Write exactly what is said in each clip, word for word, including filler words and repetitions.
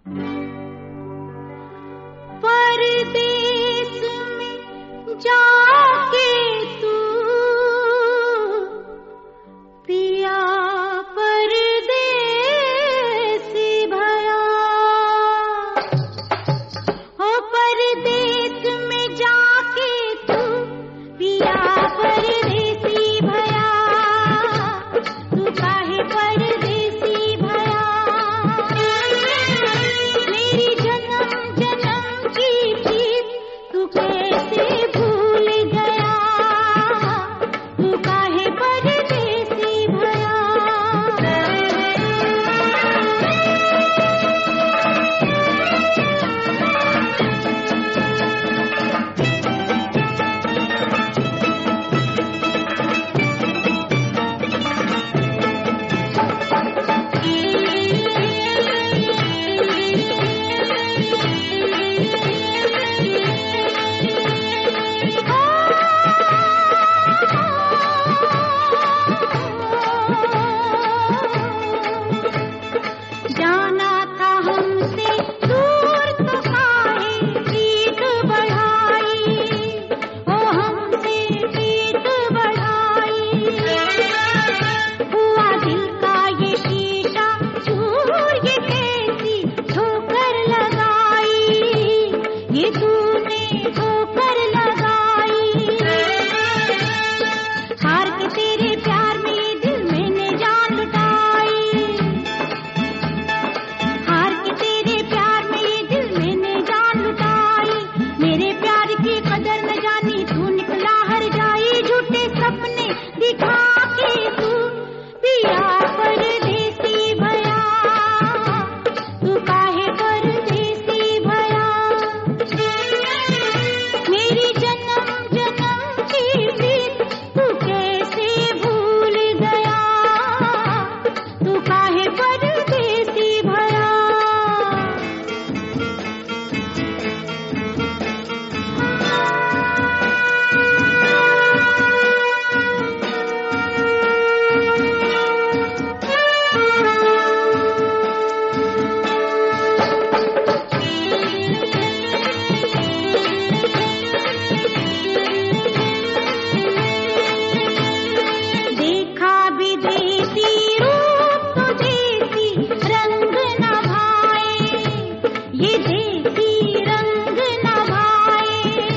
परदेस में जाके तू पिया परदेसी भया, ओ परदेस में जाके तू पिया परदेसी भया, तू काहे परदेसी भया। मेरी जन्म जन्म की प्रीत तू कैसे भूल गया, तू काहे परदेसी भया। जाना था हमसे दूर तो काहे पीठ बढ़ाई, ओ हमसे पीठ बढ़ाई। हुआ दिल का ये शीशा चूर, ये कैसी ठोकर लगाई, ये तूने ठोकर लगाई। हार के तेरे प्यार में ये दिल मैंने जान लुटाई, हार के तेरे प्यार में ये दिल मैंने जान लुटाई। मेरे प्यार की कदर न जानी तू निकला हर जाई, झूठे सपने दिखा के तू पिया परदेसी भया, तू काहे परदेसी भया। मेरी जन्म जन्म की प्रीत तू कैसे भूल गया, तू काहे परदेसी भया। देखा विदेशी रूप तो देसी रंग न भाए, ये देसी रंग न भाए।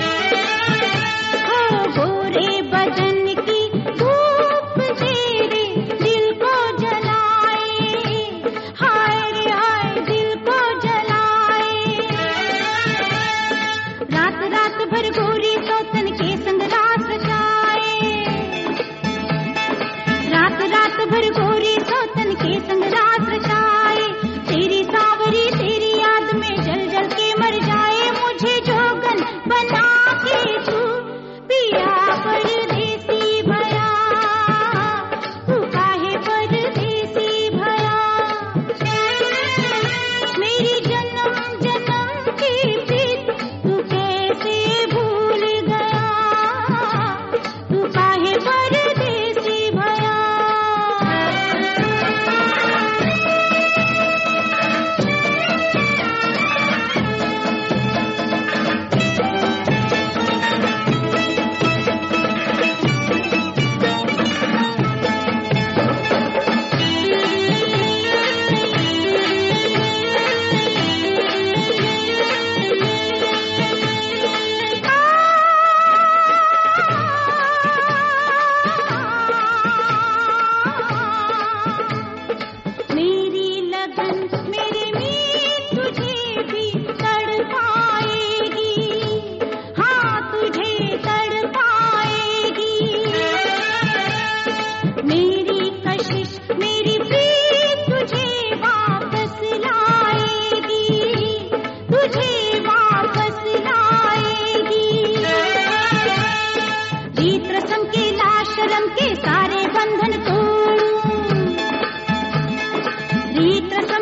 हो गोरे बदन की धूप तेरे दिल को जलाए, हाय रे हाय दिल को जलाए। रात रात भर गोरी सौतन के संग रात रचाए, रात रात भर गोरी सौतन के संग रात रचाए। तेरी सावरी तेरी याद में जल जल के मर जाए, मुझे जोगन बना के तू पिया परदेसी भया, तू काहे परदेसी भया। मेरी जन्म जन्म की प्रीत तू कैसे भूल गया, तू काहे परदेसी भया। मेरी लगन मेरी मीत तुझे भी तड़पाएगी, हाँ तुझे तड़पाएगी। मेरी कशिश मेरी प्रीत तुझे वापस लाएगी, तुझे वापस लाएगी। रीत रस्म के लाश शर्म के सारे बंधन तोड़ूं, रीत रस्म